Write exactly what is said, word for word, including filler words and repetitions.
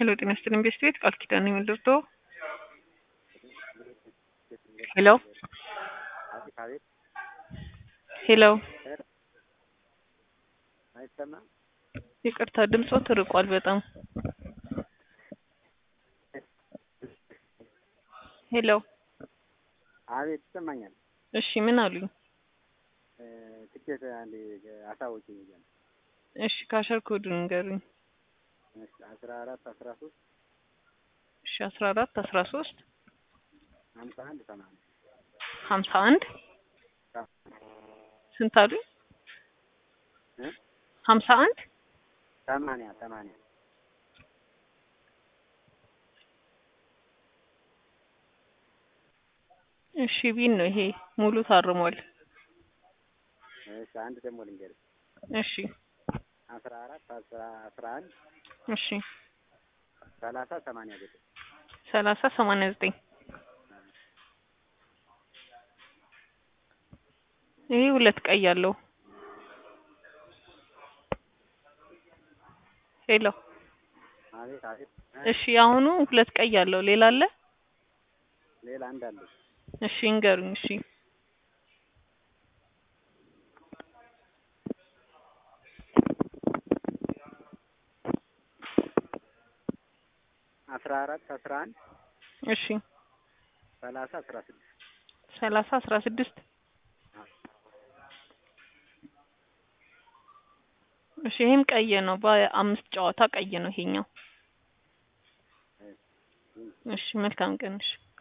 ሄሎ ጤና ይስጥልኝ ቤስት ቤት ቃል ኪዳን ነኝ የምደርሰው። ሄሎ አቤት አቤት። ሄሎ አይሰማም? ይቅርታ ድምጽዎ ተርቋል በጣም። ሄሎ አቤት ይሰማኛል። እሺ ምን አሉኝ? ትኬት አንዴ አሳውቂኝ ይላል። እሺ ካሸር ኮዱን ንገሩኝ። እሺ አስራ አራት አስራ ሶስት እሺ አስራ አራት አስራ ሶስት ሀምሳ አንድ ሰማንያ ሀምሳ አንድ ስንት አሉኝ? እ ሀምሳ አንድ ሰማንያ ሰማንያ እሺ ቢን ነው ይሄ ሙሉ ታርሟል። እሺ አንድ ደግሞ ልንገርሽ። እሺ አስራ አራት አስራ አስራ አንድ እሺ ሰላሳ ሰማንያ ዘጠኝ ሰላሳ ሰማንያ ዘጠኝ ይሄ ሁለት ቀይ አለው። ሄሎ አቤት አቤት። እሺ አሁኑ ሁለት ቀይ አለው። ሌላ አለ? ሌላ አንድ አለ። እሺ እንገሩኝ። እሺ አስራ አራት አስራ አንድ እሺ ሰላሳ አስራ ስድስት ሰላሳ አስራ ስድስት እሺ ይሄም ቀይ ነው። በአምስት ጨዋታ ቀይ ነው ይሄኛው። እሺ መልካም ቀን። እሺ